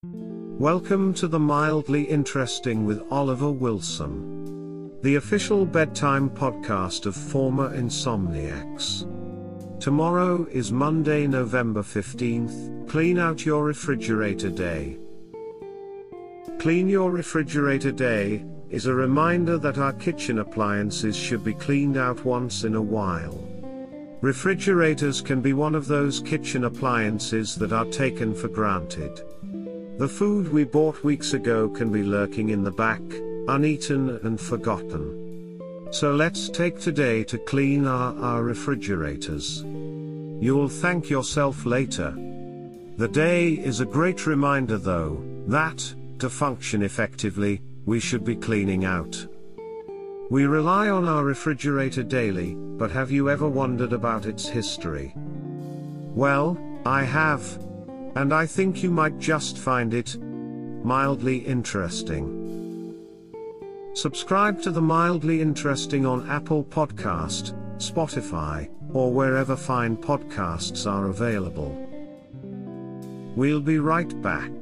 Welcome to the Mildly Interesting with Oliver Wilson, the official bedtime podcast of former insomniacs. Tomorrow is Monday, November 15th. Clean out your refrigerator day. Clean your refrigerator day is a reminder that our kitchen appliances should be cleaned out once in a while. Refrigerators can be one of those kitchen appliances that are taken for granted. The food we bought weeks ago can be lurking in the back, uneaten and forgotten. So let's take today to clean our refrigerators. You'll thank yourself later. The day is a great reminder though, that, to function effectively, we should be cleaning out. We rely on our refrigerator daily, but have you ever wondered about its history? Well, I have. And I think you might just find it mildly interesting. Subscribe to the Mildly Interesting on Apple Podcast, Spotify, or wherever fine podcasts are available. We'll be right back.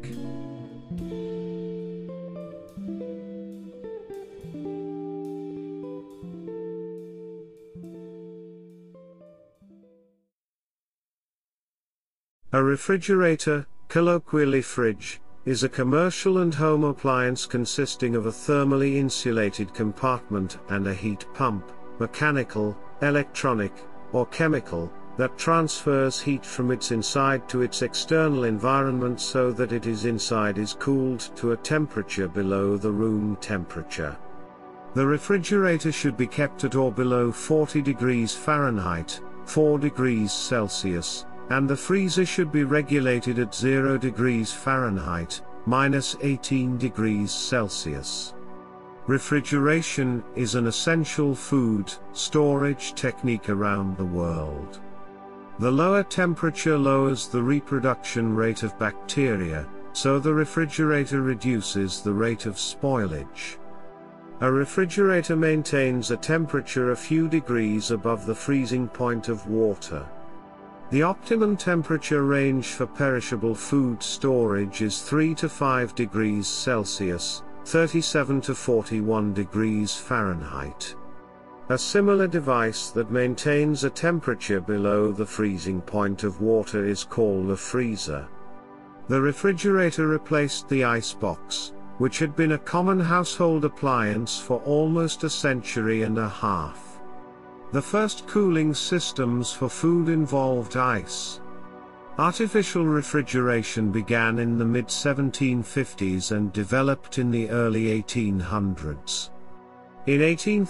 A refrigerator, colloquially fridge, is a commercial and home appliance consisting of a thermally insulated compartment and a heat pump, mechanical, electronic, or chemical, that transfers heat from its inside to its external environment so that its inside is cooled to a temperature below the room temperature. The refrigerator should be kept at or below 40 degrees Fahrenheit, 4 degrees Celsius, and the freezer should be regulated at 0 degrees Fahrenheit, minus 18 degrees Celsius. Refrigeration is an essential food storage technique around the world. The lower temperature lowers the reproduction rate of bacteria, so the refrigerator reduces the rate of spoilage. A refrigerator maintains a temperature a few degrees above the freezing point of water. The optimum temperature range for perishable food storage is 3 to 5 degrees Celsius, 37 to 41 degrees Fahrenheit. A similar device that maintains a temperature below the freezing point of water is called a freezer. The refrigerator replaced the icebox, which had been a common household appliance for almost a century and a half. The first cooling systems for food involved ice. Artificial refrigeration began in the mid-1750s and developed in the early 1800s. In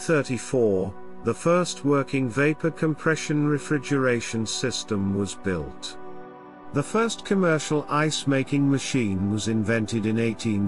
1834, the first working vapor compression refrigeration system was built. The first commercial ice-making machine was invented in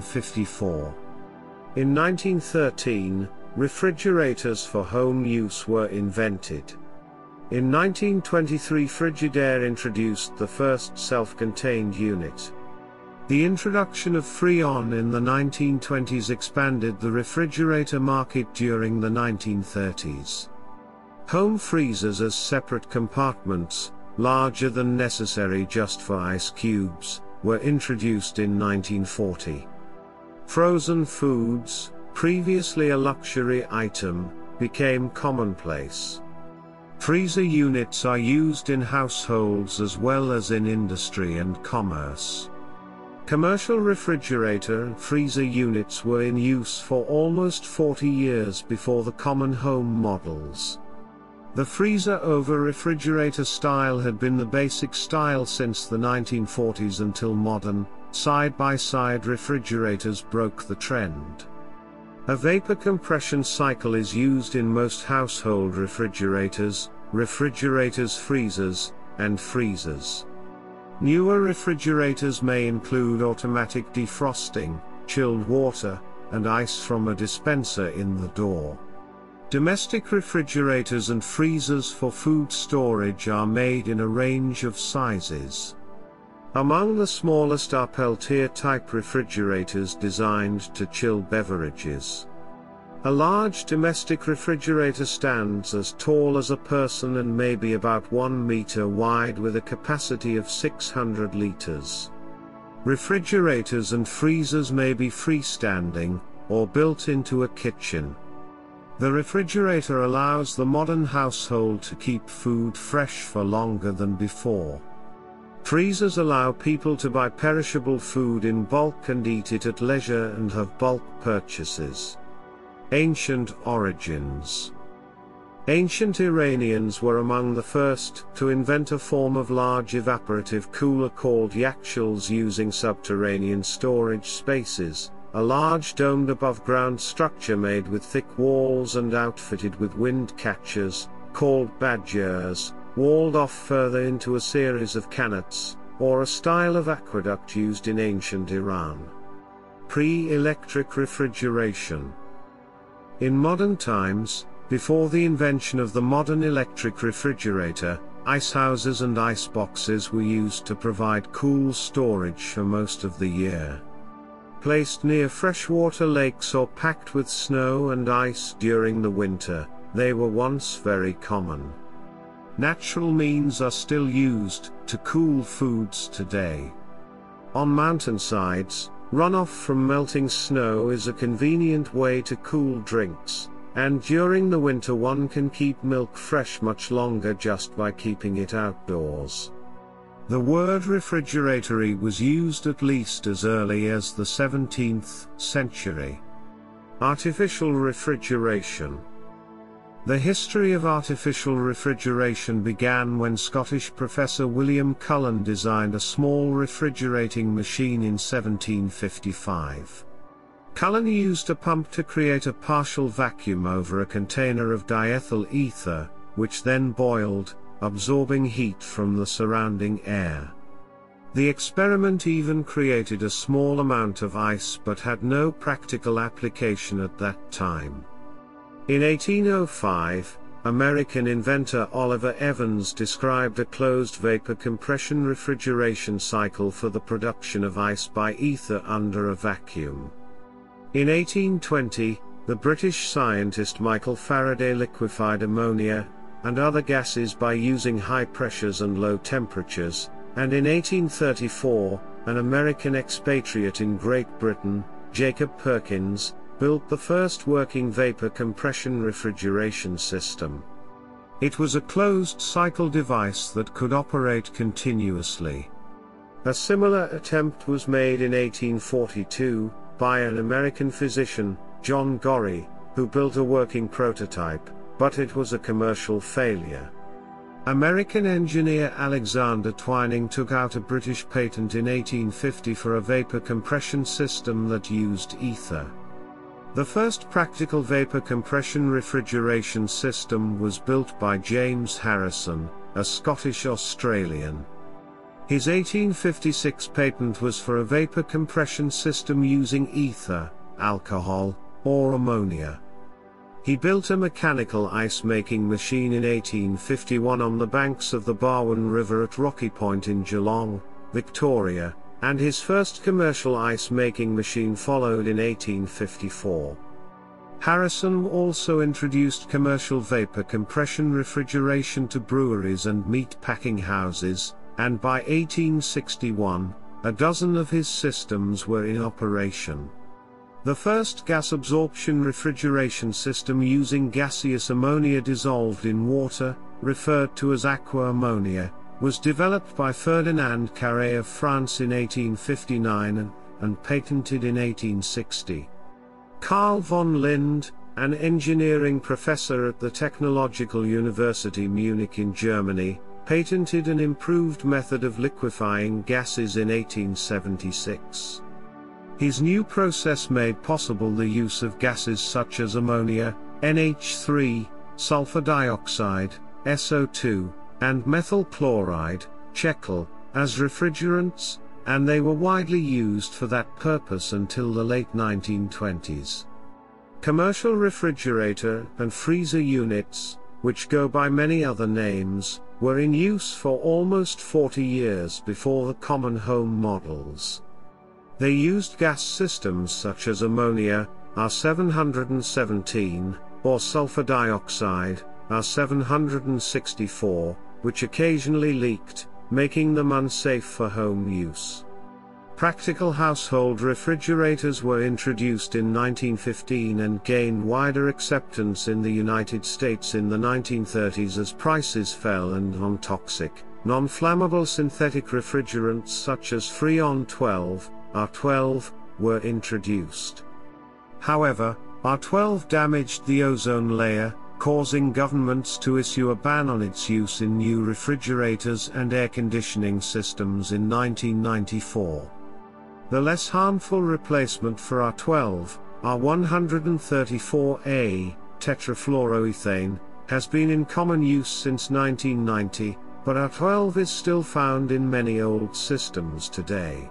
1854. In 1913, refrigerators for home use were invented. In 1923, Frigidaire introduced the first self-contained unit. The introduction of Freon in the 1920s expanded the refrigerator market during the 1930s. Home freezers as separate compartments, larger than necessary just for ice cubes, were introduced in 1940. Frozen foods, previously a luxury item, became commonplace. Freezer units are used in households as well as in industry and commerce. Commercial refrigerator and freezer units were in use for almost 40 years before the common home models. The freezer over refrigerator style had been the basic style since the 1940s until modern, side-by-side refrigerators broke the trend. A vapor compression cycle is used in most household refrigerators, freezers, and freezers. Newer refrigerators may include automatic defrosting, chilled water, and ice from a dispenser in the door. Domestic refrigerators and freezers for food storage are made in a range of sizes. Among the smallest are Peltier-type refrigerators designed to chill beverages. A large domestic refrigerator stands as tall as a person and may be about 1 meter wide with a capacity of 600 liters. Refrigerators and freezers may be freestanding, or built into a kitchen. The refrigerator allows the modern household to keep food fresh for longer than before. Freezers allow people to buy perishable food in bulk and eat it at leisure and have bulk purchases. Ancient origins. Ancient Iranians were among the first to invent a form of large evaporative cooler called yakhshils using subterranean storage spaces, a large domed above-ground structure made with thick walls and outfitted with wind catchers, called badjars, walled off further into a series of qanats, or a style of aqueduct used in ancient Iran. Pre-electric refrigeration. In modern times, before the invention of the modern electric refrigerator, icehouses and iceboxes were used to provide cool storage for most of the year. Placed near freshwater lakes or packed with snow and ice during the winter, they were once very common. Natural means are still used to cool foods today. On mountainsides, runoff from melting snow is a convenient way to cool drinks, and during the winter one can keep milk fresh much longer just by keeping it outdoors. The word refrigeratory was used at least as early as the 17th century. Artificial refrigeration. The history of artificial refrigeration began when Scottish professor William Cullen designed a small refrigerating machine in 1755. Cullen used a pump to create a partial vacuum over a container of diethyl ether, which then boiled, absorbing heat from the surrounding air. The experiment even created a small amount of ice but had no practical application at that time. In 1805, American inventor Oliver Evans described a closed vapor compression refrigeration cycle for the production of ice by ether under a vacuum. In 1820, the British scientist Michael Faraday liquefied ammonia and other gases by using high pressures and low temperatures, and in 1834, an American expatriate in Great Britain, Jacob Perkins, built the first working vapor compression refrigeration system. It was a closed-cycle device that could operate continuously. A similar attempt was made in 1842, by an American physician, John Gorrie, who built a working prototype, but it was a commercial failure. American engineer Alexander Twining took out a British patent in 1850 for a vapor compression system that used ether. The first practical vapor compression refrigeration system was built by James Harrison, a Scottish-Australian. His 1856 patent was for a vapor compression system using ether, alcohol, or ammonia. He built a mechanical ice-making machine in 1851 on the banks of the Barwon River at Rocky Point in Geelong, Victoria, and his first commercial ice-making machine followed in 1854. Harrison also introduced commercial vapor compression refrigeration to breweries and meat packing houses, and by 1861, a dozen of his systems were in operation. The first gas absorption refrigeration system using gaseous ammonia dissolved in water, referred to as aqua ammonia, was developed by Ferdinand Carré of France in 1859 and patented in 1860. Carl von Linde, an engineering professor at the Technological University Munich in Germany, patented an improved method of liquefying gases in 1876. His new process made possible the use of gases such as ammonia, NH3, sulfur dioxide, SO2, and methyl chloride, Checal, as refrigerants, and they were widely used for that purpose until the late 1920s. Commercial refrigerator and freezer units, which go by many other names, were in use for almost 40 years before the common home models. They used gas systems such as ammonia, R717, or sulfur dioxide, R764, which occasionally leaked, making them unsafe for home use. Practical household refrigerators were introduced in 1915 and gained wider acceptance in the United States in the 1930s as prices fell and non-toxic, non-flammable synthetic refrigerants such as Freon 12, R12, were introduced. However, R12 damaged the ozone layer, causing governments to issue a ban on its use in new refrigerators and air conditioning systems in 1994. The less harmful replacement for R12, R134A, tetrafluoroethane, has been in common use since 1990, but R12 is still found in many old systems today.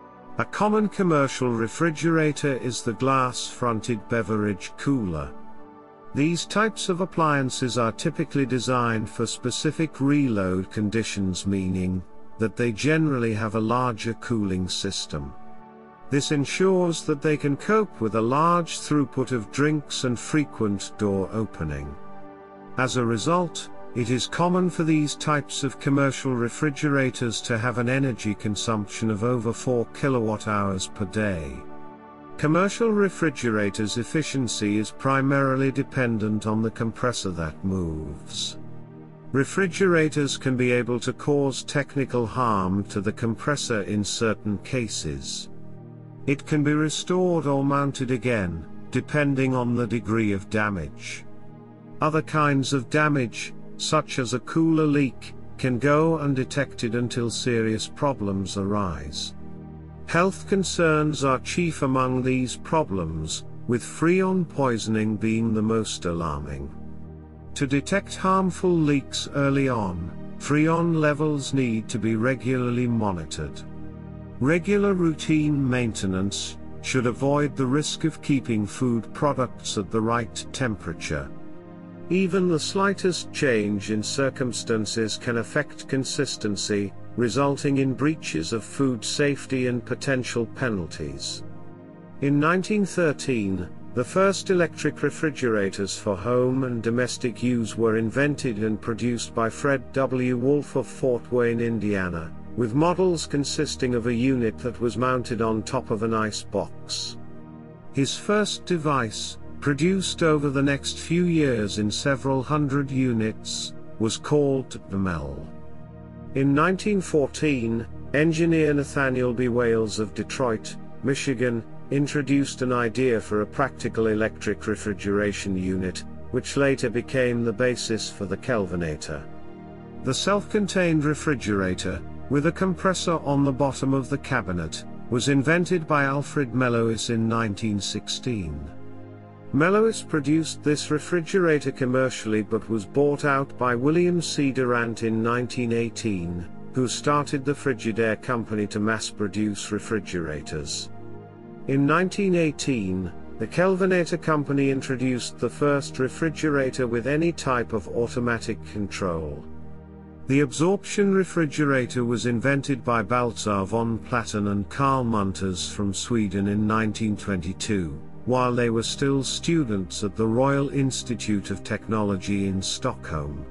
A common commercial refrigerator is the glass-fronted beverage cooler. These types of appliances are typically designed for specific reload conditions, meaning that they generally have a larger cooling system. This ensures that they can cope with a large throughput of drinks and frequent door opening. As a result, it is common for these types of commercial refrigerators to have an energy consumption of over 4 kilowatt-hours per day. Commercial refrigerators' efficiency is primarily dependent on the compressor that moves. Refrigerators can be able to cause technical harm to the compressor in certain cases. It can be restored or mounted again, depending on the degree of damage. Other kinds of damage, such as a cooler leak, can go undetected until serious problems arise. Health concerns are chief among these problems, with freon poisoning being the most alarming. To detect harmful leaks early on, freon levels need to be regularly monitored. Regular routine maintenance should avoid the risk of keeping food products at the right temperature. Even the slightest change in circumstances can affect consistency, resulting in breaches of food safety and potential penalties. In 1913, the first electric refrigerators for home and domestic use were invented and produced by Fred W. Wolf of Fort Wayne, Indiana, with models consisting of a unit that was mounted on top of an ice box. His first device, produced over the next few years in several hundred units, was called the Mel. In 1914, engineer Nathaniel B. Wales of Detroit, Michigan, introduced an idea for a practical electric refrigeration unit, which later became the basis for the Kelvinator. The self-contained refrigerator, with a compressor on the bottom of the cabinet, was invented by Alfred Mellowes in 1916. Mellowes produced this refrigerator commercially but was bought out by William C. Durant in 1918, who started the Frigidaire company to mass-produce refrigerators. In 1918, the Kelvinator company introduced the first refrigerator with any type of automatic control. The absorption refrigerator was invented by Baltzar von Platen and Carl Munters from Sweden in 1922, while they were still students at the Royal Institute of Technology in Stockholm.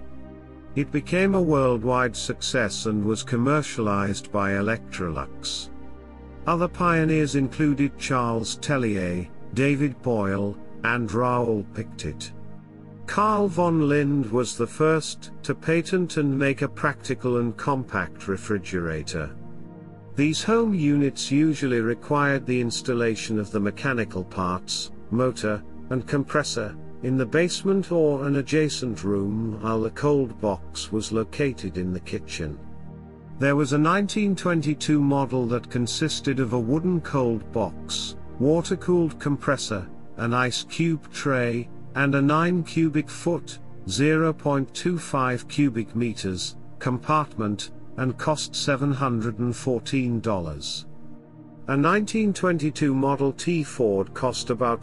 It became a worldwide success and was commercialized by Electrolux. Other pioneers included Charles Tellier, David Boyle, and Raoul Pictet. Carl von Linde was the first to patent and make a practical and compact refrigerator. These home units usually required the installation of the mechanical parts, motor, and compressor, in the basement or an adjacent room, while the cold box was located in the kitchen. There was a 1922 model that consisted of a wooden cold box, water-cooled compressor, an ice cube tray, and a 9 cubic foot, 0.25 cubic meters, compartment, and cost $714. A 1922 Model T Ford cost about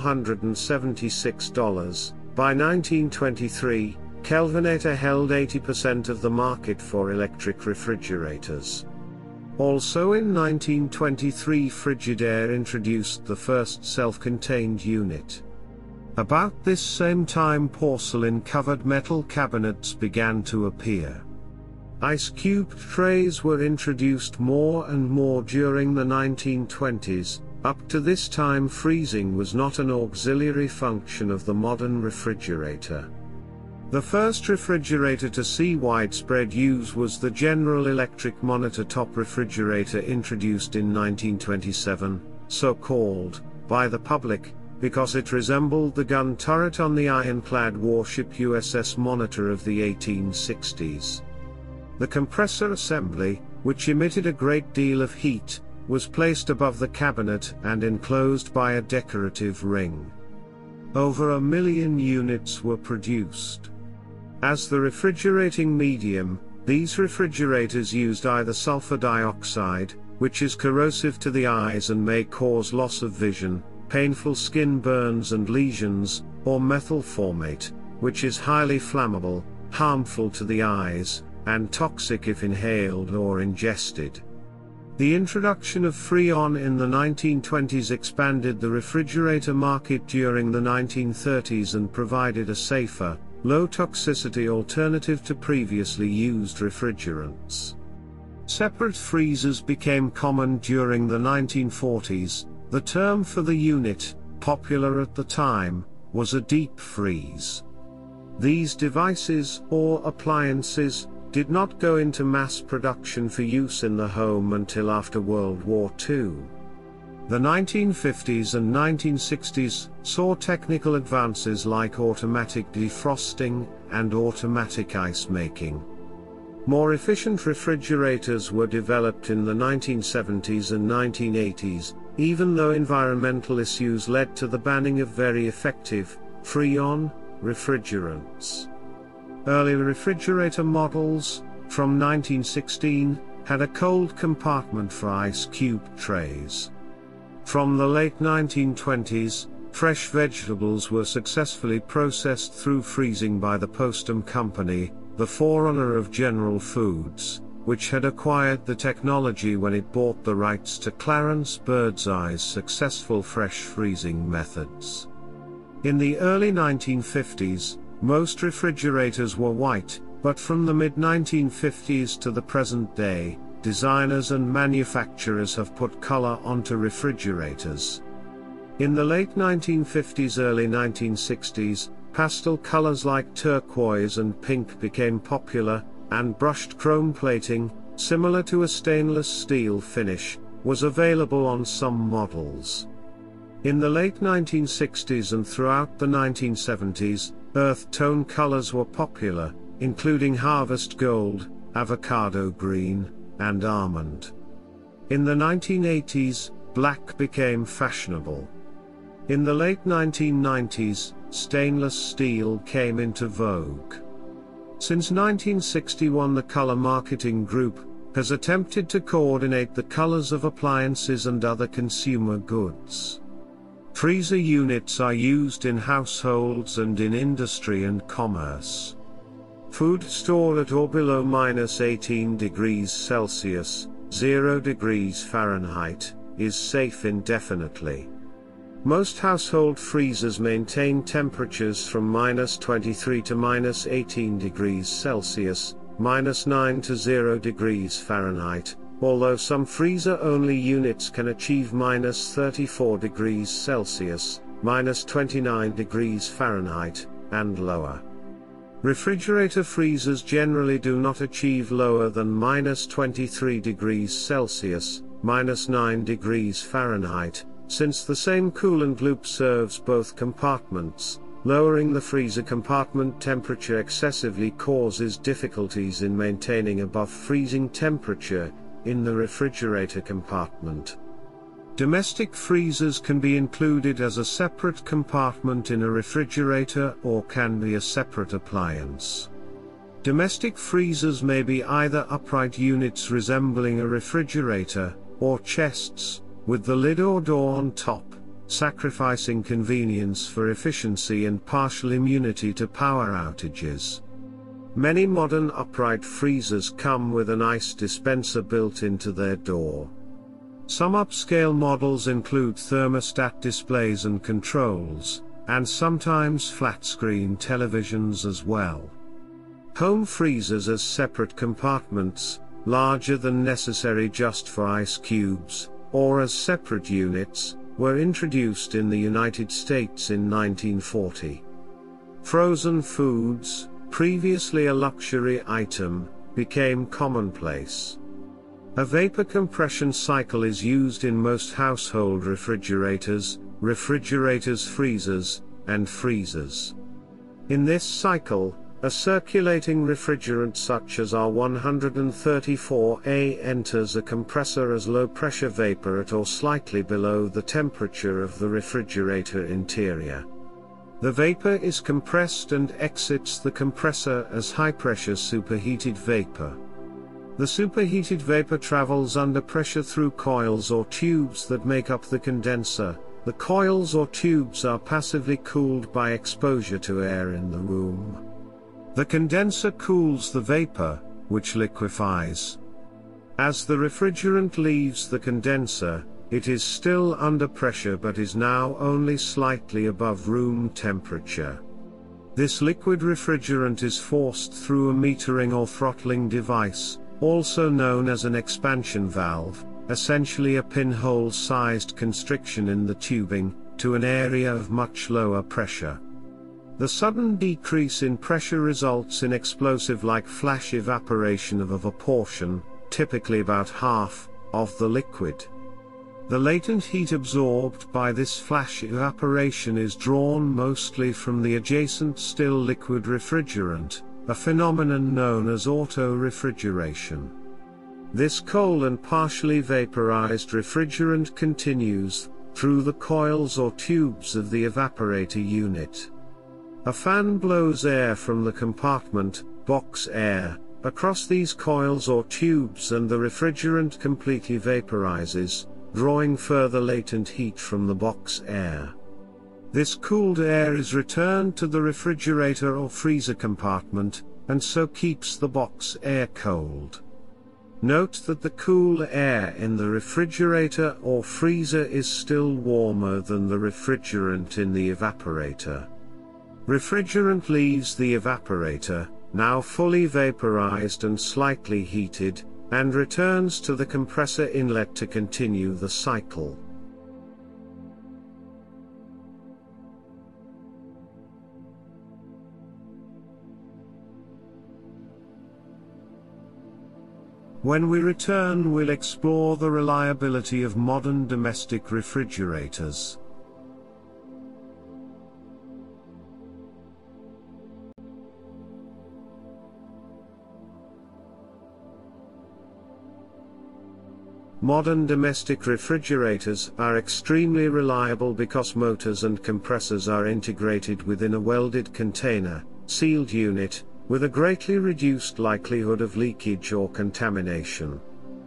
$476. By 1923, Kelvinator held 80% of the market for electric refrigerators. Also in 1923, Frigidaire introduced the first self-contained unit. About this same time, porcelain-covered metal cabinets began to appear. Ice cube trays were introduced more and more during the 1920s. Up to this time, freezing was not an auxiliary function of the modern refrigerator. The first refrigerator to see widespread use was the General Electric monitor-top refrigerator introduced in 1927, so called by the public because it resembled the gun turret on the ironclad warship USS Monitor of the 1860s. The compressor assembly, which emitted a great deal of heat, was placed above the cabinet and enclosed by a decorative ring. Over 1 million units were produced. As the refrigerating medium, these refrigerators used either sulfur dioxide, which is corrosive to the eyes and may cause loss of vision, painful skin burns and lesions, or methyl formate, which is highly flammable, harmful to the eyes, and toxic if inhaled or ingested. The introduction of Freon in the 1920s expanded the refrigerator market during the 1930s and provided a safer, low-toxicity alternative to previously used refrigerants. Separate freezers became common during the 1940s. The term for the unit, popular at the time, was a deep freeze. These devices, or appliances, did not go into mass production for use in the home until after World War II. The 1950s and 1960s saw technical advances like automatic defrosting and automatic ice making. More efficient refrigerators were developed in the 1970s and 1980s, even though environmental issues led to the banning of very effective, Freon, refrigerants. Early refrigerator models, from 1916, had a cold compartment for ice cube trays. From the late 1920s, fresh vegetables were successfully processed through freezing by the Postum Company, the forerunner of General Foods, which had acquired the technology when it bought the rights to Clarence Birdseye's successful fresh freezing methods. In the early 1950s, most refrigerators were white, but from the mid-1950s to the present day, designers and manufacturers have put color onto refrigerators. In the late 1950s, early 1960s, pastel colors like turquoise and pink became popular, and brushed chrome plating, similar to a stainless steel finish, was available on some models. In the late 1960s and throughout the 1970s, earth tone colors were popular, including harvest gold, avocado green, and almond. In the 1980s, black became fashionable. In the late 1990s, stainless steel came into vogue. Since 1961, the Color Marketing Group has attempted to coordinate the colors of appliances and other consumer goods. Freezer units are used in households and in industry and commerce. Food stored at or below -18 degrees Celsius, 0 degrees Fahrenheit, is safe indefinitely. Most household freezers maintain temperatures from -23 to -18 degrees Celsius, -9 to 0 degrees Fahrenheit, although some freezer-only units can achieve -34 degrees Celsius, -29 degrees Fahrenheit, and lower. Refrigerator freezers generally do not achieve lower than -23 degrees Celsius, -9 degrees Fahrenheit, since the same coolant loop serves both compartments. Lowering the freezer compartment temperature excessively causes difficulties in maintaining above freezing temperature in the refrigerator compartment. Domestic freezers can be included as a separate compartment in a refrigerator or can be a separate appliance. Domestic freezers may be either upright units resembling a refrigerator, or chests, with the lid or door on top, sacrificing convenience for efficiency and partial immunity to power outages. Many modern upright freezers come with an ice dispenser built into their door. Some upscale models include thermostat displays and controls, and sometimes flat-screen televisions as well. Home freezers as separate compartments, larger than necessary just for ice cubes, or as separate units, were introduced in the United States in 1940. Frozen foods, previously a luxury item, became commonplace. A vapor compression cycle is used in most household refrigerators, freezers, and freezers. In this cycle, a circulating refrigerant such as R134a enters a compressor as low-pressure vapor at or slightly below the temperature of the refrigerator interior. The vapor is compressed and exits the compressor as high-pressure superheated vapor. The superheated vapor travels under pressure through coils or tubes that make up the condenser. The coils or tubes are passively cooled by exposure to air in the room. The condenser cools the vapor, which liquefies. As the refrigerant leaves the condenser, it is still under pressure but is now only slightly above room temperature. This liquid refrigerant is forced through a metering or throttling device, also known as an expansion valve, essentially a pinhole-sized constriction in the tubing, to an area of much lower pressure. The sudden decrease in pressure results in explosive-like flash evaporation of a portion, typically about half, of the liquid. The latent heat absorbed by this flash evaporation is drawn mostly from the adjacent still liquid refrigerant, a phenomenon known as auto-refrigeration. This cold and partially vaporized refrigerant continues through the coils or tubes of the evaporator unit. A fan blows air from the compartment, box air, across these coils or tubes and the refrigerant completely vaporizes, drawing further latent heat from the box air. This cooled air is returned to the refrigerator or freezer compartment, and so keeps the box air cold. Note that the cool air in the refrigerator or freezer is still warmer than the refrigerant in the evaporator. Refrigerant leaves the evaporator, now fully vaporized and slightly heated, and returns to the compressor inlet to continue the cycle. When we return, we'll explore the reliability of modern domestic refrigerators. Modern domestic refrigerators are extremely reliable because motors and compressors are integrated within a welded container, sealed unit, with a greatly reduced likelihood of leakage or contamination.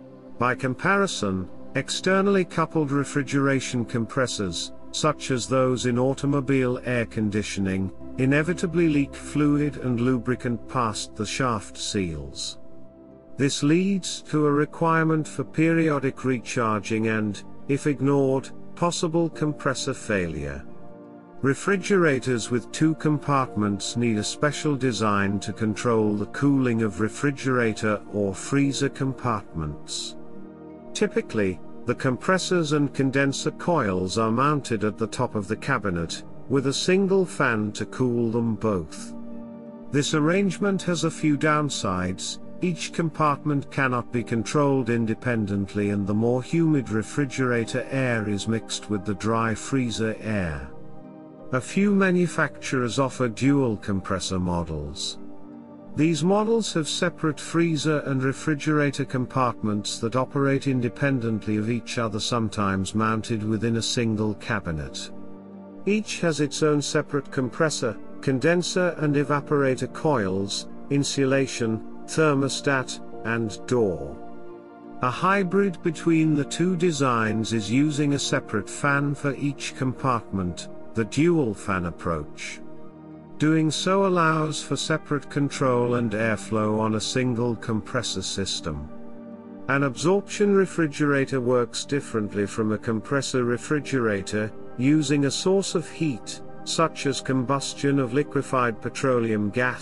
By comparison, externally coupled refrigeration compressors, such as those in automobile air conditioning, inevitably leak fluid and lubricant past the shaft seals. This leads to a requirement for periodic recharging and, if ignored, possible compressor failure. Refrigerators with two compartments need a special design to control the cooling of refrigerator or freezer compartments. Typically, the compressors and condenser coils are mounted at the top of the cabinet, with a single fan to cool them both. This arrangement has a few downsides. Each compartment cannot be controlled independently and the more humid refrigerator air is mixed with the dry freezer air. A few manufacturers offer dual compressor models. These models have separate freezer and refrigerator compartments that operate independently of each other, sometimes mounted within a single cabinet. Each has its own separate compressor, condenser and evaporator coils, insulation, thermostat, and door. A hybrid between the two designs is using a separate fan for each compartment, the dual fan approach. Doing so allows for separate control and airflow on a single compressor system. An absorption refrigerator works differently from a compressor refrigerator, using a source of heat, such as combustion of liquefied petroleum gas,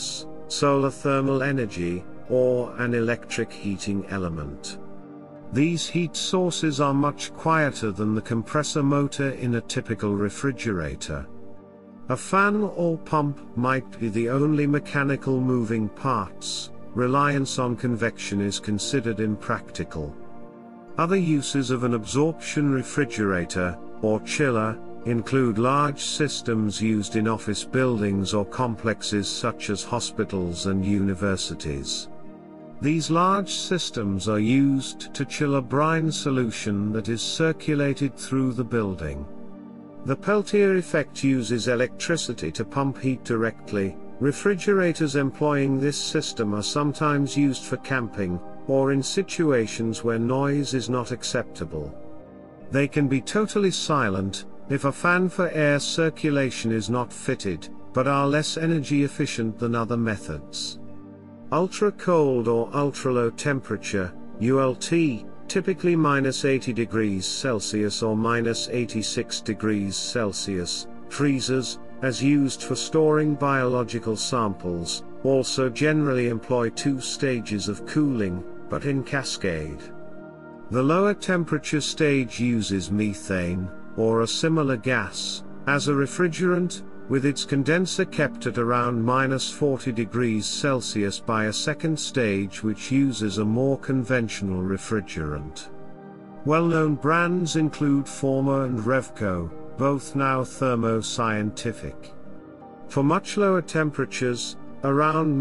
solar thermal energy, or an electric heating element. These heat sources are much quieter than the compressor motor in a typical refrigerator. A fan or pump might be the only mechanical moving parts. Reliance on convection is considered impractical. Other uses of an absorption refrigerator, or chiller, include large systems used in office buildings or complexes such as hospitals and universities. These large systems are used to chill a brine solution that is circulated through the building. The Peltier effect uses electricity to pump heat directly. Refrigerators employing this system are sometimes used for camping, or in situations where noise is not acceptable. They can be totally silent, if a fan for air circulation is not fitted, but are less energy efficient than other methods. Ultra-cold or ultra-low temperature, ULT, typically -80 degrees Celsius or -86 degrees Celsius, freezers, as used for storing biological samples, also generally employ two stages of cooling, but in cascade. The lower temperature stage uses methane, or a similar gas, as a refrigerant, with its condenser kept at around -40 degrees Celsius by a second stage which uses a more conventional refrigerant. Well-known brands include Forma and Revco, both now thermo-scientific. For much lower temperatures, around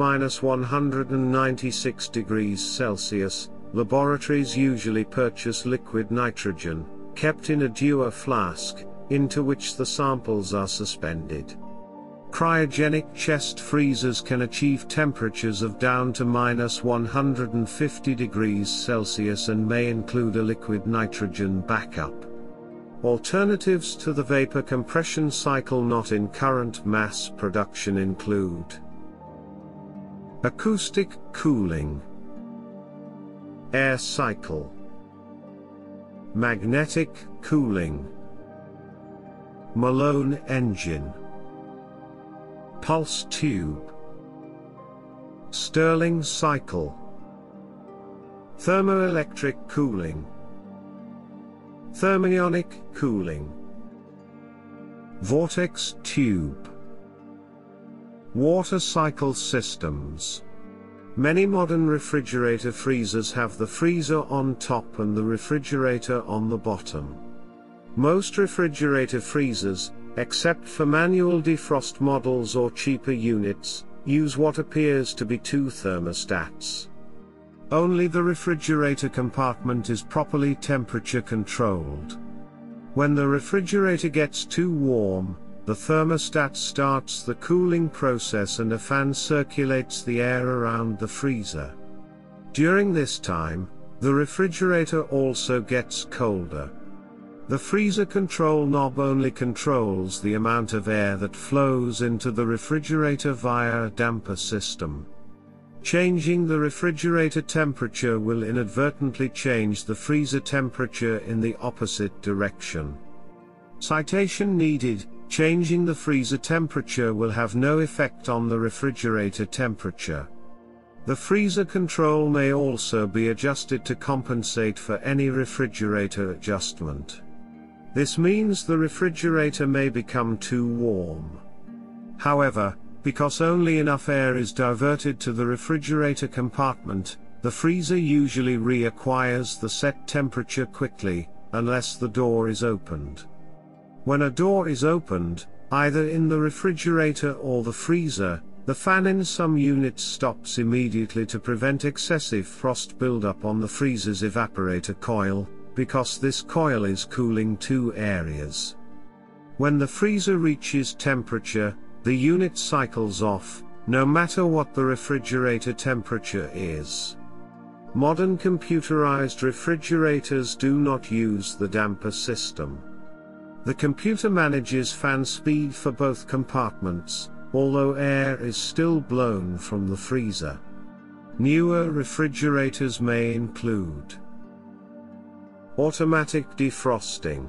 -196 degrees Celsius, laboratories usually purchase liquid nitrogen, kept in a dewar flask, into which the samples are suspended. Cryogenic chest freezers can achieve temperatures of down to -150 degrees Celsius and may include a liquid nitrogen backup. Alternatives to the vapor compression cycle not in current mass production include acoustic cooling, air cycle, magnetic cooling, Malone engine, pulse tube, Stirling cycle, thermoelectric cooling, thermionic cooling, vortex tube, water cycle systems. Many modern refrigerator freezers have the freezer on top and the refrigerator on the bottom. Most refrigerator freezers, except for manual defrost models or cheaper units, use what appears to be two thermostats. Only the refrigerator compartment is properly temperature controlled. When the refrigerator gets too warm, the thermostat starts the cooling process and a fan circulates the air around the freezer. During this time, the refrigerator also gets colder. The freezer control knob only controls the amount of air that flows into the refrigerator via a damper system. Changing the refrigerator temperature will inadvertently change the freezer temperature in the opposite direction. Citation needed: changing the freezer temperature will have no effect on the refrigerator temperature. The freezer control may also be adjusted to compensate for any refrigerator adjustment. This means the refrigerator may become too warm. However, because only enough air is diverted to the refrigerator compartment, the freezer usually reacquires the set temperature quickly, unless the door is opened. When a door is opened, either in the refrigerator or the freezer, the fan in some units stops immediately to prevent excessive frost buildup on the freezer's evaporator coil, because this coil is cooling two areas. When the freezer reaches temperature, the unit cycles off, no matter what the refrigerator temperature is. Modern computerized refrigerators do not use the damper system. The computer manages fan speed for both compartments, although air is still blown from the freezer. Newer refrigerators may include automatic defrosting,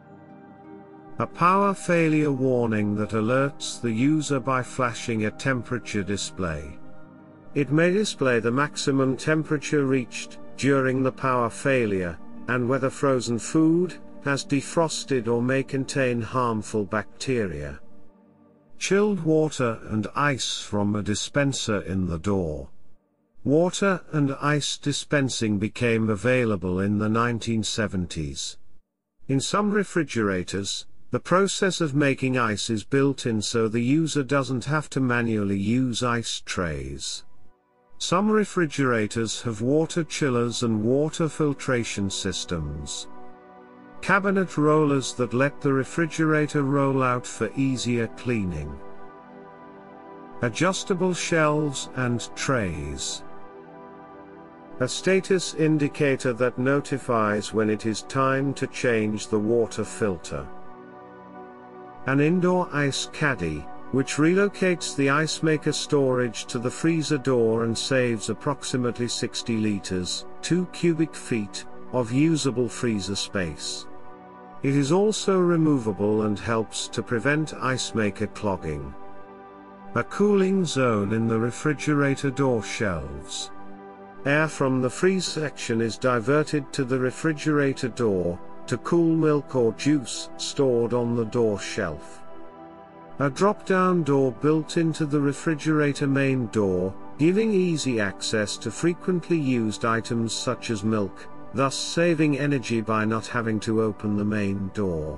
a power failure warning that alerts the user by flashing a temperature display. It may display the maximum temperature reached during the power failure, and whether frozen food has defrosted or may contain harmful bacteria. Chilled water and ice from a dispenser in the door. Water and ice dispensing became available in the 1970s. In some refrigerators, the process of making ice is built in so the user doesn't have to manually use ice trays. Some refrigerators have water chillers and water filtration systems. Cabinet rollers that let the refrigerator roll out for easier cleaning. Adjustable shelves and trays. A status indicator that notifies when it is time to change the water filter. An indoor ice caddy, which relocates the ice maker storage to the freezer door and saves approximately 60 liters, 2 cubic feet, of usable freezer space. It is also removable and helps to prevent ice maker clogging. A cooling zone in the refrigerator door shelves. Air from the freeze section is diverted to the refrigerator door, to cool milk or juice stored on the door shelf. A drop-down door built into the refrigerator main door, giving easy access to frequently used items such as milk, thus saving energy by not having to open the main door.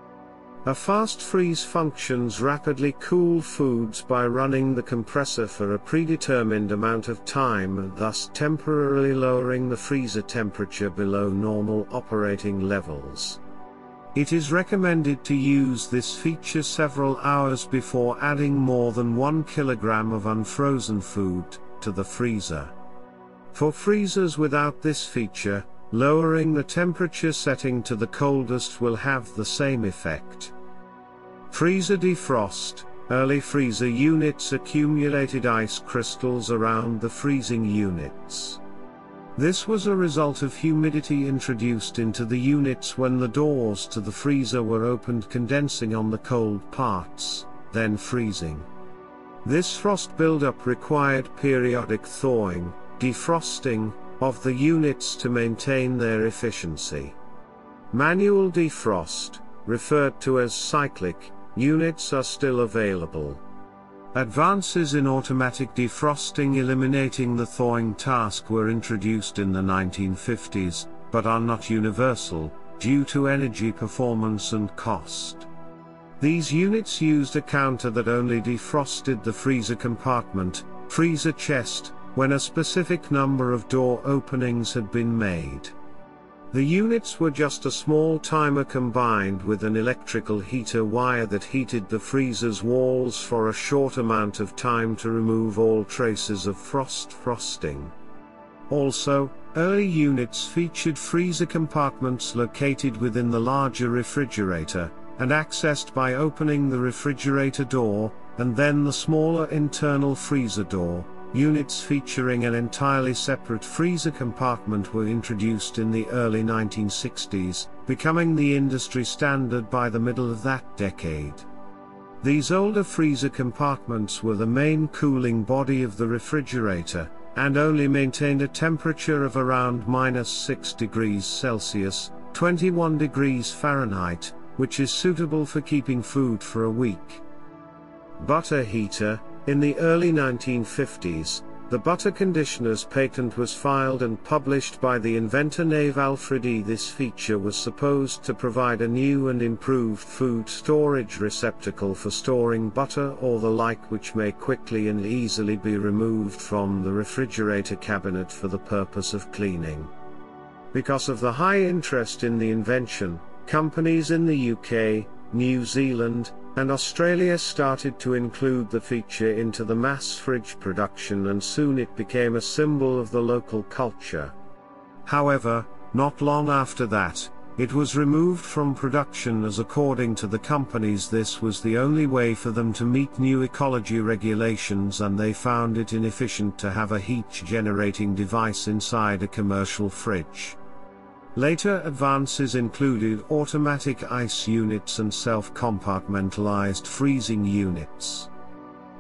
A fast freeze functions rapidly cool foods by running the compressor for a predetermined amount of time and thus temporarily lowering the freezer temperature below normal operating levels. It is recommended to use this feature several hours before adding more than 1 kilogram of unfrozen food to the freezer. For freezers without this feature, lowering the temperature setting to the coldest will have the same effect. Freezer defrost. Early freezer units accumulated ice crystals around the freezing units. This was a result of humidity introduced into the units when the doors to the freezer were opened, condensing on the cold parts, then freezing. This frost buildup required periodic thawing, defrosting, of the units to maintain their efficiency. Manual defrost, referred to as cyclic, units are still available. Advances in automatic defrosting eliminating the thawing task were introduced in the 1950s, but are not universal, due to energy performance and cost. These units used a counter that only defrosted the freezer compartment, freezer chest, when a specific number of door openings had been made. The units were just a small timer combined with an electrical heater wire that heated the freezer's walls for a short amount of time to remove all traces of frosting. Also, early units featured freezer compartments located within the larger refrigerator, and accessed by opening the refrigerator door, and then the smaller internal freezer door. Units featuring an entirely separate freezer compartment were introduced in the early 1960s, becoming the industry standard by the middle of that decade. These older freezer compartments were the main cooling body of the refrigerator, and only maintained a temperature of around -6 degrees Celsius, 21 degrees Fahrenheit, which is suitable for keeping food for a week. Butter heater. In the early 1950s, the butter conditioner's patent was filed and published by the inventor Nave Alfredi. This feature was supposed to provide a new and improved food storage receptacle for storing butter or the like, which may quickly and easily be removed from the refrigerator cabinet for the purpose of cleaning. Because of the high interest in the invention, companies in the UK, New Zealand, and Australia started to include the feature into the mass fridge production, and soon it became a symbol of the local culture. However, not long after that, it was removed from production as, according to the companies, this was the only way for them to meet new ecology regulations, and they found it inefficient to have a heat-generating device inside a commercial fridge. Later advances included automatic ice units and self-compartmentalized freezing units.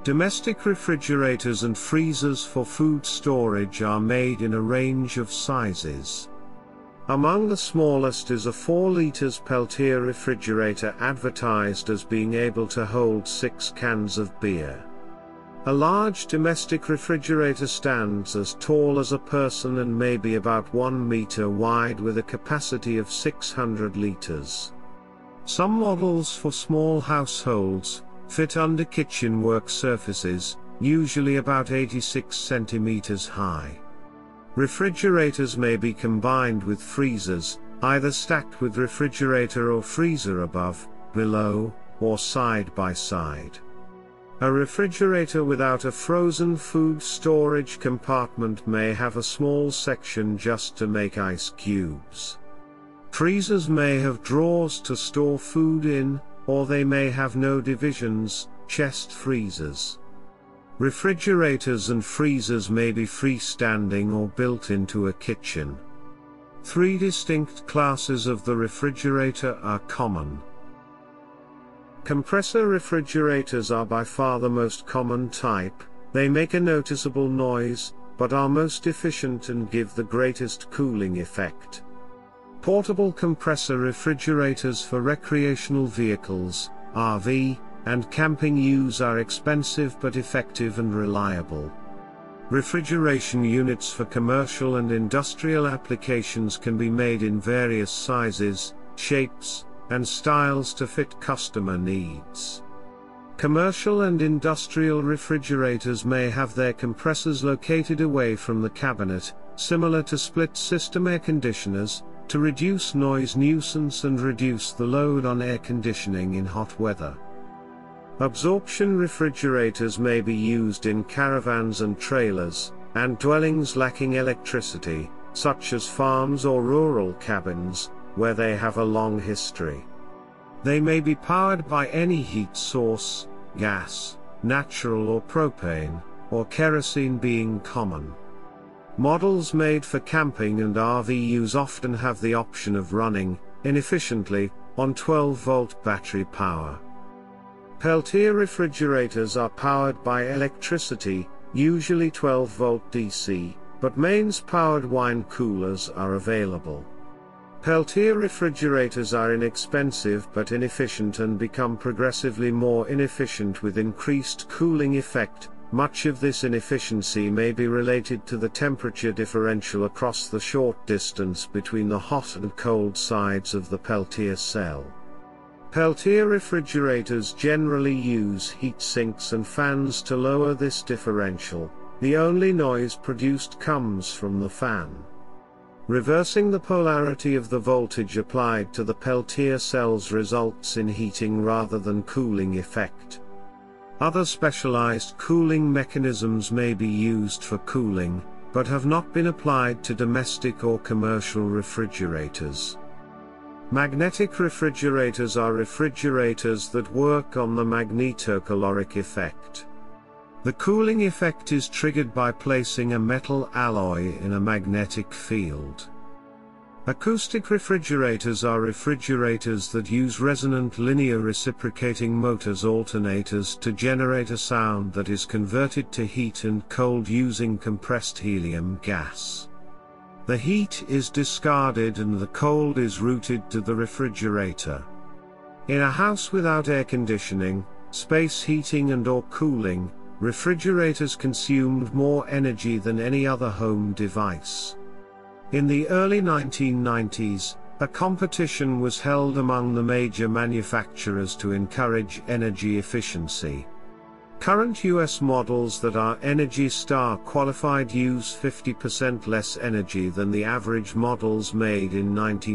Domestic refrigerators and freezers for food storage are made in a range of sizes. Among the smallest is a 4 liters Peltier refrigerator advertised as being able to hold 6 cans of beer. A large domestic refrigerator stands as tall as a person and may be about 1 meter wide with a capacity of 600 liters. Some models for small households fit under kitchen work surfaces, usually about 86 centimeters high. Refrigerators may be combined with freezers, either stacked with refrigerator or freezer above, below, or side by side. A refrigerator without a frozen food storage compartment may have a small section just to make ice cubes. Freezers may have drawers to store food in, or they may have no divisions, chest freezers. Refrigerators and freezers may be freestanding or built into a kitchen. 3 distinct classes of the refrigerator are common. Compressor refrigerators are by far the most common type. They make a noticeable noise, but are most efficient and give the greatest cooling effect. Portable compressor refrigerators for recreational vehicles, RV, and camping use are expensive but effective and reliable. Refrigeration units for commercial and industrial applications can be made in various sizes, shapes, and styles to fit customer needs. Commercial and industrial refrigerators may have their compressors located away from the cabinet, similar to split-system air conditioners, to reduce noise nuisance and reduce the load on air conditioning in hot weather. Absorption refrigerators may be used in caravans and trailers, and dwellings lacking electricity, such as farms or rural cabins, where they have a long history. They may be powered by any heat source, gas, natural or propane, or kerosene being common. Models made for camping and RV use often have the option of running, inefficiently, on 12-volt battery power. Peltier refrigerators are powered by electricity, usually 12-volt DC, but mains-powered wine coolers are available. Peltier refrigerators are inexpensive but inefficient and become progressively more inefficient with increased cooling effect. Much of this inefficiency may be related to the temperature differential across the short distance between the hot and cold sides of the Peltier cell. Peltier refrigerators generally use heat sinks and fans to lower this differential. The only noise produced comes from the fan. Reversing the polarity of the voltage applied to the Peltier cells results in heating rather than cooling effect. Other specialized cooling mechanisms may be used for cooling, but have not been applied to domestic or commercial refrigerators. Magnetic refrigerators are refrigerators that work on the magnetocaloric effect. The cooling effect is triggered by placing a metal alloy in a magnetic field. Acoustic refrigerators are refrigerators that use resonant linear reciprocating motors alternators to generate a sound that is converted to heat and cold using compressed helium gas. The heat is discarded and the cold is routed to the refrigerator. In a house without air conditioning, space heating and/or cooling, refrigerators consumed more energy than any other home device. In the early 1990s, a competition was held among the major manufacturers to encourage energy efficiency. Current US models that are Energy Star qualified use 50% less energy than the average models made in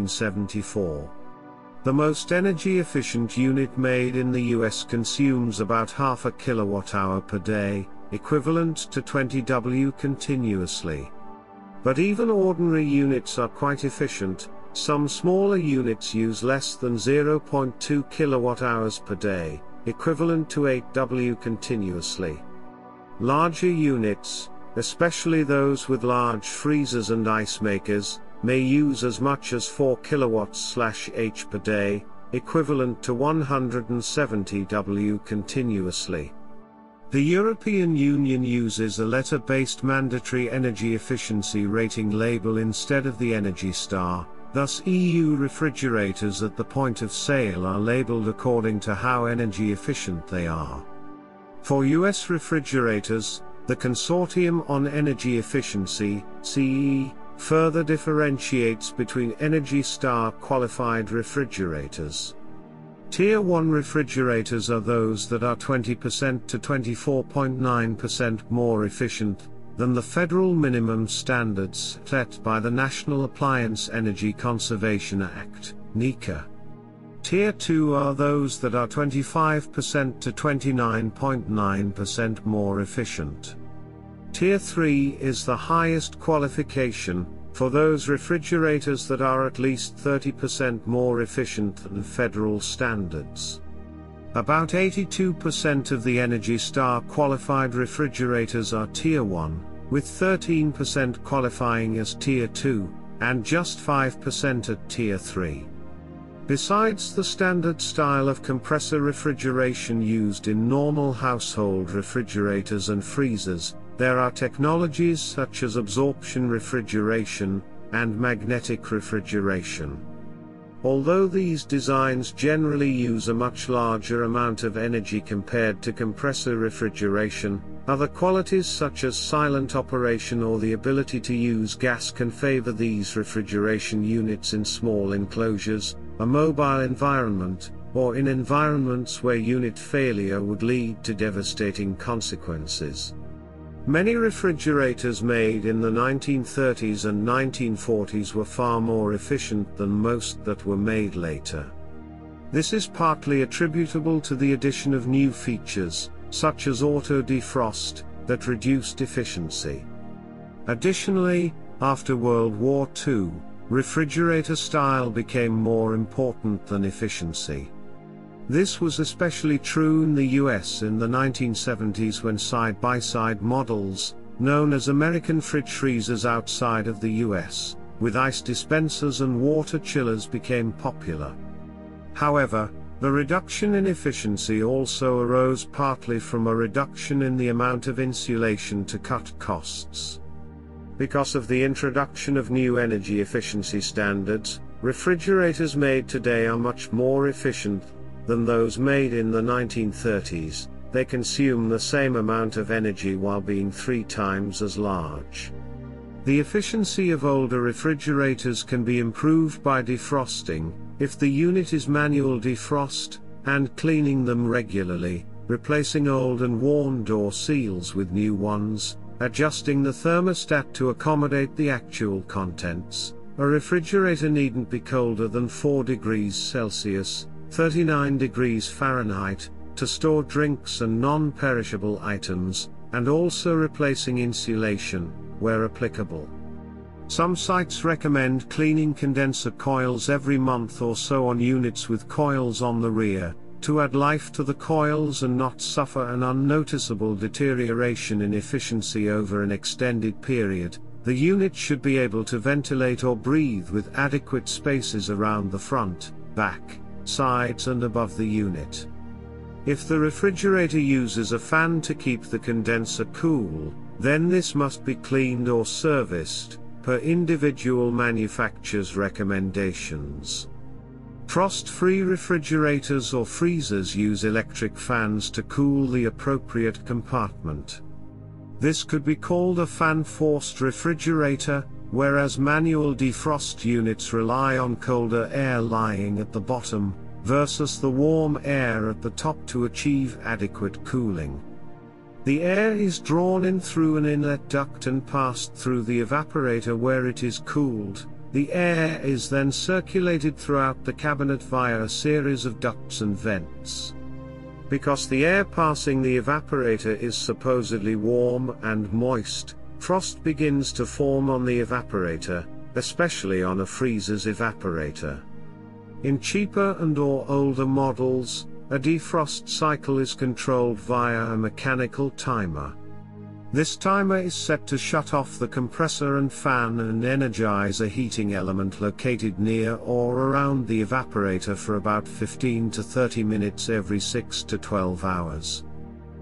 1974. The most energy-efficient unit made in the US consumes about half a kilowatt-hour per day, equivalent to 20 W continuously. But even ordinary units are quite efficient. Some smaller units use less than 0.2 kilowatt-hours per day, equivalent to 8 W continuously. Larger units, especially those with large freezers and ice makers, may use as much as 4 kilowatts/h per day, equivalent to 170 W continuously. The European Union uses a letter-based mandatory energy efficiency rating label instead of the Energy Star, thus EU refrigerators at the point of sale are labeled according to how energy efficient they are. For US refrigerators, the Consortium on Energy Efficiency, CE, further differentiates between Energy Star qualified refrigerators. Tier 1 refrigerators are those that are 20% to 24.9% more efficient than the federal minimum standards set by the National Appliance Energy Conservation Act, NECA. Tier 2 are those that are 25% to 29.9% more efficient. Tier 3 is the highest qualification, for those refrigerators that are at least 30% more efficient than federal standards. About 82% of the Energy Star qualified refrigerators are Tier 1, with 13% qualifying as Tier 2, and just 5% at Tier 3. Besides the standard style of compressor refrigeration used in normal household refrigerators and freezers, there are technologies such as absorption refrigeration and magnetic refrigeration. Although these designs generally use a much larger amount of energy compared to compressor refrigeration, other qualities such as silent operation or the ability to use gas can favor these refrigeration units in small enclosures, a mobile environment, or in environments where unit failure would lead to devastating consequences. Many refrigerators made in the 1930s and 1940s were far more efficient than most that were made later. This is partly attributable to the addition of new features, such as auto defrost, that reduced efficiency. Additionally, after World War II, refrigerator style became more important than efficiency. This was especially true in the US in the 1970s when side-by-side models, known as American fridge freezers outside of the US, with ice dispensers and water chillers became popular. However, the reduction in efficiency also arose partly from a reduction in the amount of insulation to cut costs. Because of the introduction of new energy efficiency standards, refrigerators made today are much more efficient than those made in the 1930s. They consume the same amount of energy while being 3 times as large. The efficiency of older refrigerators can be improved by defrosting, if the unit is manual defrost, and cleaning them regularly, replacing old and worn door seals with new ones, adjusting the thermostat to accommodate the actual contents. A refrigerator needn't be colder than 4 degrees Celsius, 39 degrees Fahrenheit, to store drinks and non-perishable items, and also replacing insulation, where applicable. Some sites recommend cleaning condenser coils every month or so on units with coils on the rear, to add life to the coils and not suffer an unnoticeable deterioration in efficiency over an extended period. The unit should be able to ventilate or breathe with adequate spaces around the front, back, sides and above the unit. If the refrigerator uses a fan to keep the condenser cool, then this must be cleaned or serviced, per individual manufacturer's recommendations. Frost-free refrigerators or freezers use electric fans to cool the appropriate compartment. This could be called a fan-forced refrigerator, whereas manual defrost units rely on colder air lying at the bottom, versus the warm air at the top to achieve adequate cooling. The air is drawn in through an inlet duct and passed through the evaporator where it is cooled. The air is then circulated throughout the cabinet via a series of ducts and vents. Because the air passing the evaporator is supposedly warm and moist, frost begins to form on the evaporator, especially on a freezer's evaporator. In cheaper and/or older models, a defrost cycle is controlled via a mechanical timer. This timer is set to shut off the compressor and fan and energize a heating element located near or around the evaporator for about 15 to 30 minutes every 6 to 12 hours.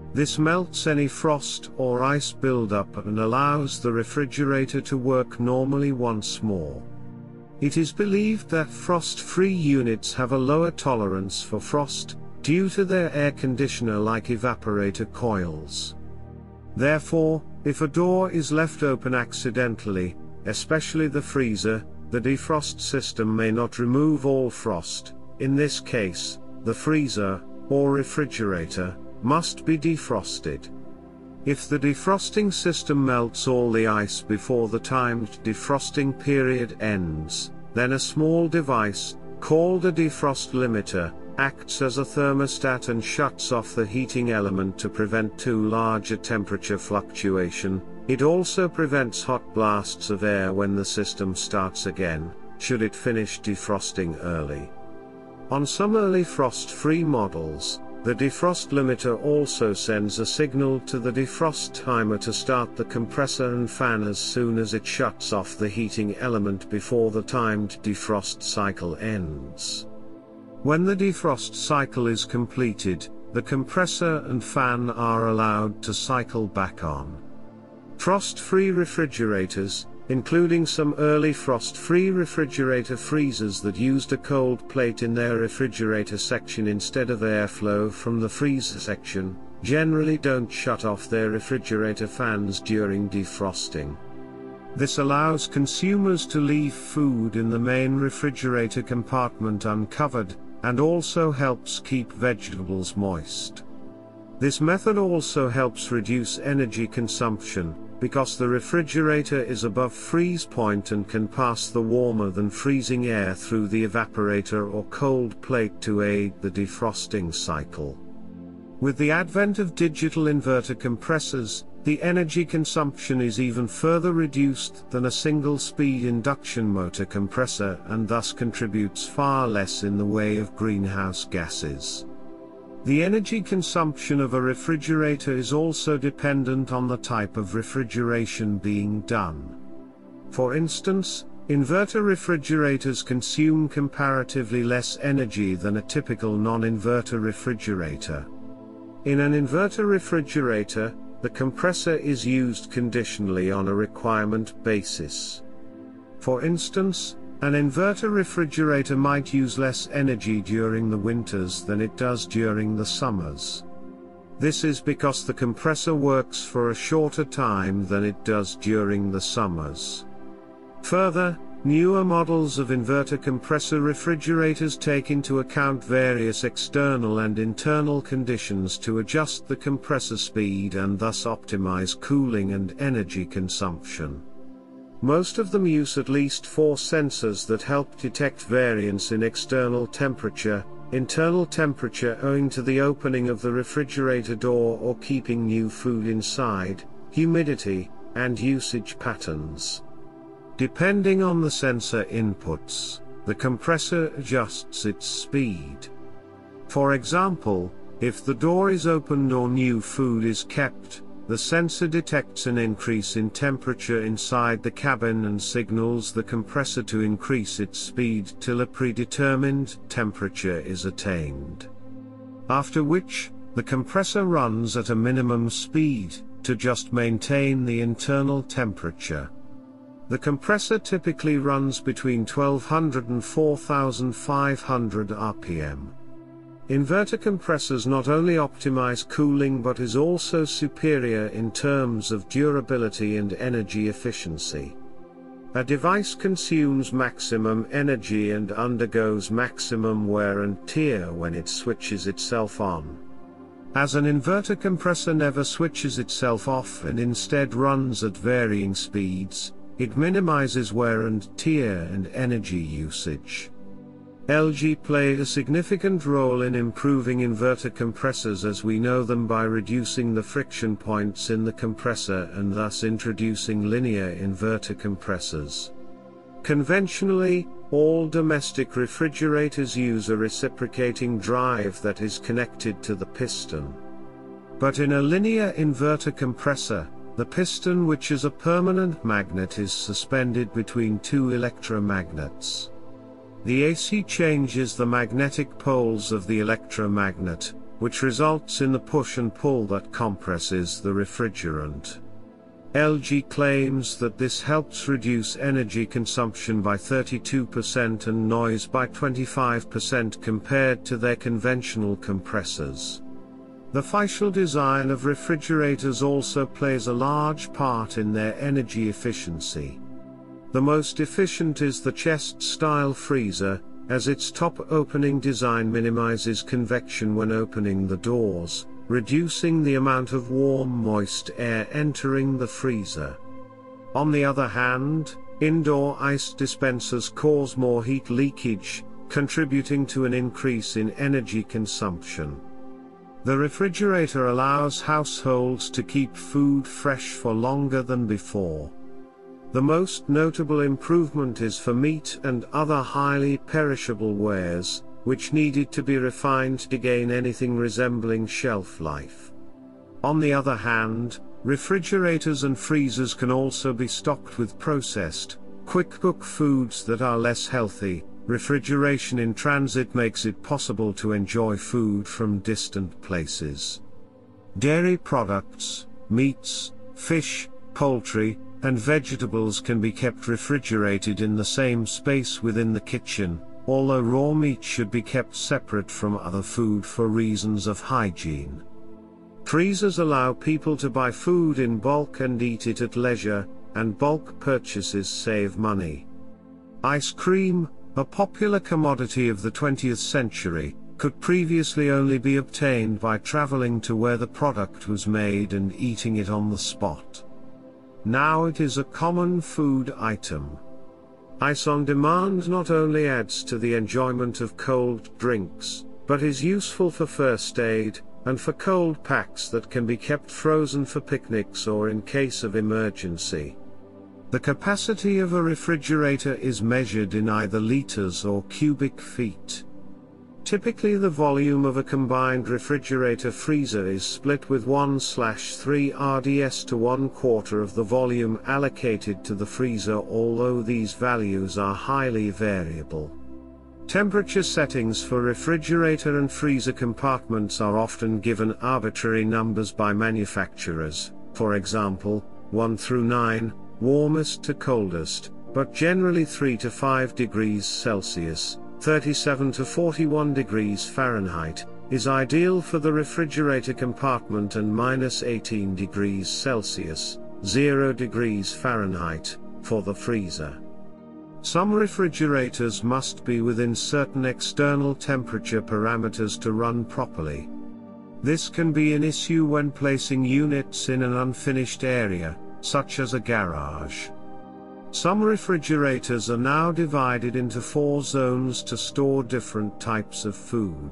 This melts any frost or ice buildup and allows the refrigerator to work normally once more. It is believed that frost-free units have a lower tolerance for frost, due to their air conditioner-like evaporator coils. Therefore, if a door is left open accidentally, especially the freezer, the defrost system may not remove all frost. In this case, the freezer, or refrigerator, must be defrosted. If the defrosting system melts all the ice before the timed defrosting period ends, then a small device, called a defrost limiter, acts as a thermostat and shuts off the heating element to prevent too large a temperature fluctuation. It also prevents hot blasts of air when the system starts again, should it finish defrosting early. On some early frost-free models, the defrost limiter also sends a signal to the defrost timer to start the compressor and fan as soon as it shuts off the heating element before the timed defrost cycle ends. When the defrost cycle is completed, the compressor and fan are allowed to cycle back on. Frost-free refrigerators, including some early frost-free refrigerator freezers that used a cold plate in their refrigerator section instead of airflow from the freezer section, generally don't shut off their refrigerator fans during defrosting. This allows consumers to leave food in the main refrigerator compartment uncovered, and also helps keep vegetables moist. This method also helps reduce energy consumption, because the refrigerator is above freeze point and can pass the warmer than freezing air through the evaporator or cold plate to aid the defrosting cycle. With the advent of digital inverter compressors, the energy consumption is even further reduced than a single-speed induction motor compressor and thus contributes far less in the way of greenhouse gases. The energy consumption of a refrigerator is also dependent on the type of refrigeration being done. For instance, inverter refrigerators consume comparatively less energy than a typical non-inverter refrigerator. In an inverter refrigerator, the compressor is used conditionally on a requirement basis. For instance, an inverter refrigerator might use less energy during the winters than it does during the summers. This is because the compressor works for a shorter time than it does during the summers. Further, newer models of inverter compressor refrigerators take into account various external and internal conditions to adjust the compressor speed and thus optimize cooling and energy consumption. Most of them use at least 4 sensors that help detect variance in external temperature, internal temperature owing to the opening of the refrigerator door or keeping new food inside, humidity, and usage patterns. Depending on the sensor inputs, the compressor adjusts its speed. For example, if the door is opened or new food is kept, the sensor detects an increase in temperature inside the cabin and signals the compressor to increase its speed till a predetermined temperature is attained. After which, the compressor runs at a minimum speed, to just maintain the internal temperature. The compressor typically runs between 1200 and 4500 RPM. Inverter compressors not only optimize cooling but is also superior in terms of durability and energy efficiency. A device consumes maximum energy and undergoes maximum wear and tear when it switches itself on. As an inverter compressor never switches itself off and instead runs at varying speeds, it minimizes wear and tear and energy usage. LG played a significant role in improving inverter compressors as we know them by reducing the friction points in the compressor and thus introducing linear inverter compressors. Conventionally, all domestic refrigerators use a reciprocating drive that is connected to the piston. But in a linear inverter compressor, the piston, which is a permanent magnet, is suspended between 2 electromagnets. The AC changes the magnetic poles of the electromagnet, which results in the push and pull that compresses the refrigerant. LG claims that this helps reduce energy consumption by 32% and noise by 25% compared to their conventional compressors. The facial design of refrigerators also plays a large part in their energy efficiency. The most efficient is the chest-style freezer, as its top opening design minimizes convection when opening the doors, reducing the amount of warm moist air entering the freezer. On the other hand, indoor ice dispensers cause more heat leakage, contributing to an increase in energy consumption. The refrigerator allows households to keep food fresh for longer than before. The most notable improvement is for meat and other highly perishable wares, which needed to be refined to gain anything resembling shelf life. On the other hand, refrigerators and freezers can also be stocked with processed, quick-cook foods that are less healthy. Refrigeration in transit makes it possible to enjoy food from distant places. Dairy products, meats, fish, poultry, and vegetables can be kept refrigerated in the same space within the kitchen, although raw meat should be kept separate from other food for reasons of hygiene. Freezers allow people to buy food in bulk and eat it at leisure, and bulk purchases save money. Ice cream, a popular commodity of the 20th century, could previously only be obtained by traveling to where the product was made and eating it on the spot. Now it is a common food item. Ice on demand not only adds to the enjoyment of cold drinks, but is useful for first aid, and for cold packs that can be kept frozen for picnics or in case of emergency. The capacity of a refrigerator is measured in either liters or cubic feet. Typically the volume of a combined refrigerator-freezer is split with 1/3 RDS to 1/4 of the volume allocated to the freezer, although these values are highly variable. Temperature settings for refrigerator and freezer compartments are often given arbitrary numbers by manufacturers, for example, 1 through 9, warmest to coldest, but generally 3 to 5 degrees Celsius. 37 to 41 degrees Fahrenheit, is ideal for the refrigerator compartment, and -18 degrees Celsius, 0 degrees Fahrenheit, for the freezer. Some refrigerators must be within certain external temperature parameters to run properly. This can be an issue when placing units in an unfinished area, such as a garage. Some refrigerators are now divided into 4 zones to store different types of food.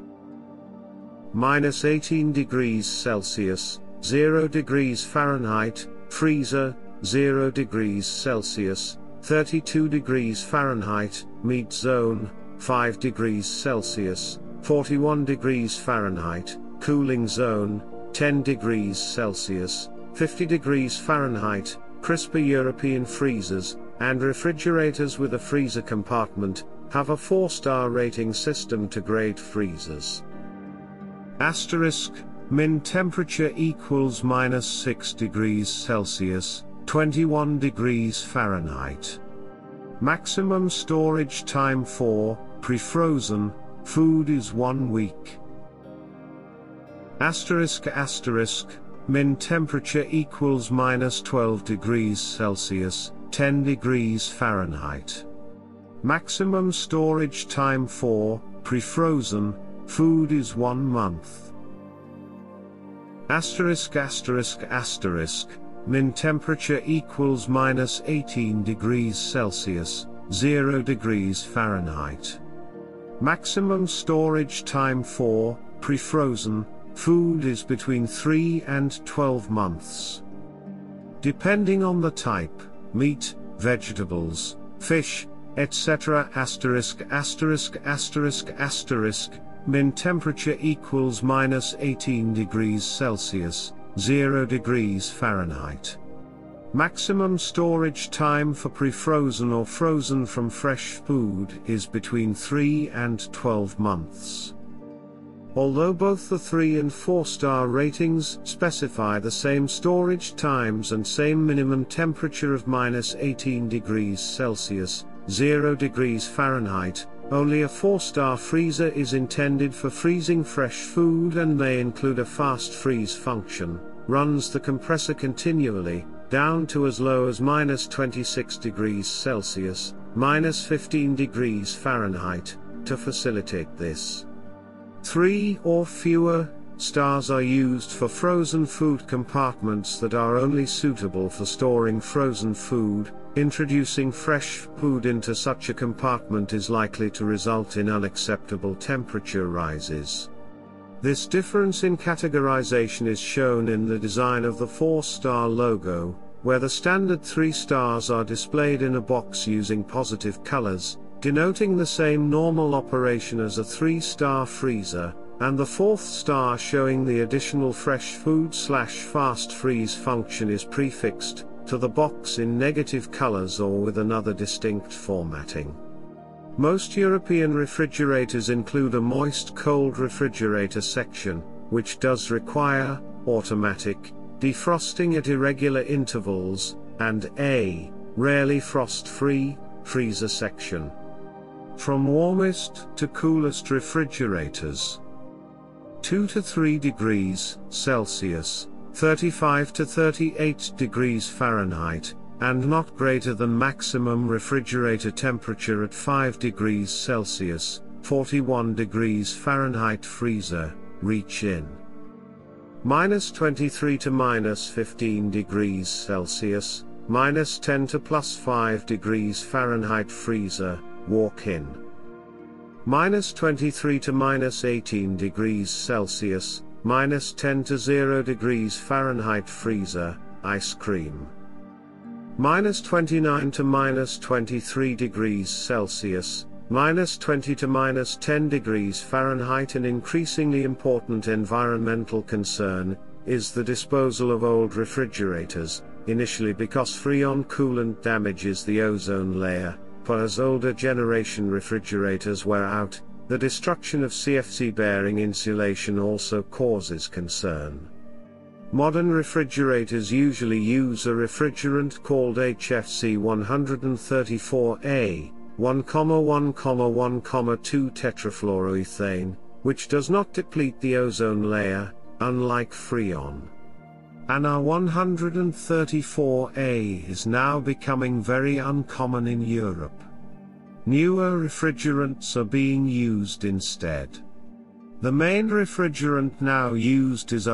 -18 degrees Celsius, 0 degrees Fahrenheit, freezer, 0 degrees Celsius, 32 degrees Fahrenheit, meat zone, 5 degrees Celsius, 41 degrees Fahrenheit, cooling zone, 10 degrees Celsius, 50 degrees Fahrenheit, crisper. European freezers, and refrigerators with a freezer compartment, have a 4-star rating system to grade freezers. Min temperature equals -6 degrees Celsius, 21 degrees Fahrenheit. Maximum storage time for pre-frozen food is 1 week. Min temperature equals -12 degrees Celsius, 10 degrees Fahrenheit. Maximum storage time for pre-frozen food is 1 month. Min temperature equals -18 degrees Celsius, 0 degrees Fahrenheit. Maximum storage time for pre-frozen food is between 3 and 12 months. Depending on the type, meat, vegetables, fish, etc. Min temperature equals -18 degrees Celsius, 0 degrees Fahrenheit. Maximum storage time for pre-frozen or frozen from fresh food is between 3 and 12 months. Although both the 3 and 4-star ratings specify the same storage times and same minimum temperature of -18 degrees Celsius, 0 degrees Fahrenheit, only a 4-star freezer is intended for freezing fresh food and may include a fast freeze function, runs the compressor continually, down to as low as -26 degrees Celsius, -15 degrees Fahrenheit, to facilitate this. 3 or fewer stars are used for frozen food compartments that are only suitable for storing frozen food. Introducing fresh food into such a compartment is likely to result in unacceptable temperature rises. This difference in categorization is shown in the design of the 4-star logo, where the standard 3 stars are displayed in a box using positive colors, denoting the same normal operation as a 3-star freezer, and the 4th star showing the additional fresh food/fast freeze function is prefixed to the box in negative colors or with another distinct formatting. Most European refrigerators include a moist-cold refrigerator section, which does require automatic defrosting at irregular intervals, and a rarely frost-free freezer section. From warmest to coolest refrigerators: 2 to 3 degrees Celsius, 35 to 38 degrees Fahrenheit, and not greater than maximum refrigerator temperature at 5 degrees Celsius, 41 degrees Fahrenheit freezer, reach in. -23 to -15 degrees Celsius, -10 to +5 degrees Fahrenheit freezer, walk in. -23 to -18 degrees Celsius, -10 to 0 degrees Fahrenheit freezer, ice cream. -29 to -23 degrees Celsius, -20 to -10 degrees Fahrenheit. An increasingly important environmental concern is the disposal of old refrigerators, initially because Freon coolant damages the ozone layer, but as older generation refrigerators wear out, the destruction of CFC-bearing insulation also causes concern. Modern refrigerators usually use a refrigerant called HFC 134A, 1,1,2 tetrafluoroethane, which does not deplete the ozone layer, unlike Freon. ANA 134A is now becoming very uncommon in Europe. Newer refrigerants are being used instead. The main refrigerant now used is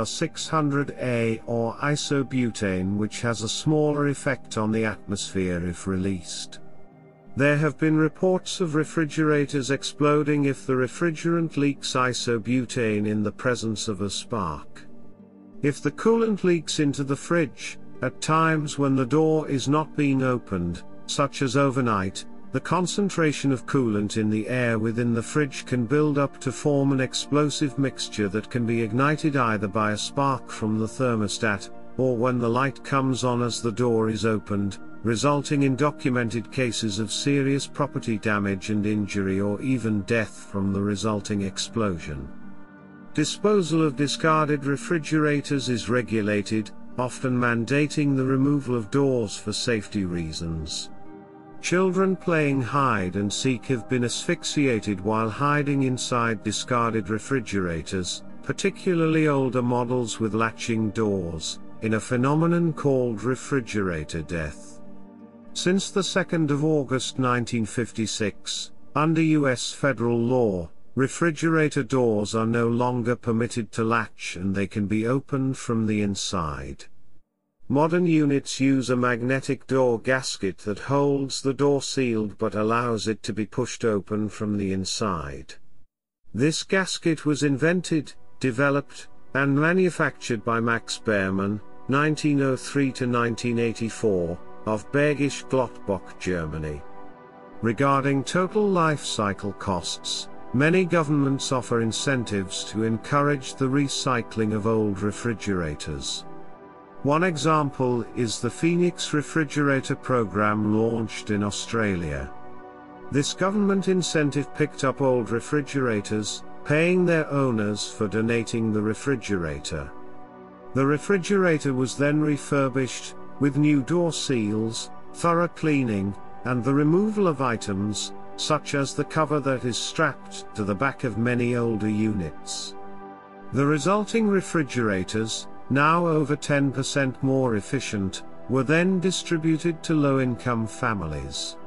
R600A or isobutane, which has a smaller effect on the atmosphere if released. There have been reports of refrigerators exploding if the refrigerant leaks isobutane in the presence of a spark. If the coolant leaks into the fridge, at times when the door is not being opened, such as overnight, the concentration of coolant in the air within the fridge can build up to form an explosive mixture that can be ignited either by a spark from the thermostat, or when the light comes on as the door is opened, resulting in documented cases of serious property damage and injury or even death from the resulting explosion. Disposal of discarded refrigerators is regulated, often mandating the removal of doors for safety reasons. Children playing hide and seek have been asphyxiated while hiding inside discarded refrigerators, particularly older models with latching doors, in a phenomenon called refrigerator death. Since the 2nd of August 1956, under U.S. federal law, refrigerator doors are no longer permitted to latch and they can be opened from the inside. Modern units use a magnetic door gasket that holds the door sealed but allows it to be pushed open from the inside. This gasket was invented, developed, and manufactured by Max Behrmann, 1903 to 1984, of Bergisch Gladbach, Germany. Regarding total life cycle costs, many governments offer incentives to encourage the recycling of old refrigerators. One example is the Phoenix Refrigerator Program launched in Australia. This government incentive picked up old refrigerators, paying their owners for donating the refrigerator. The refrigerator was then refurbished, with new door seals, thorough cleaning, and the removal of items, such as the cover that is strapped to the back of many older units. The resulting refrigerators, now over 10% more efficient, were then distributed to low-income families.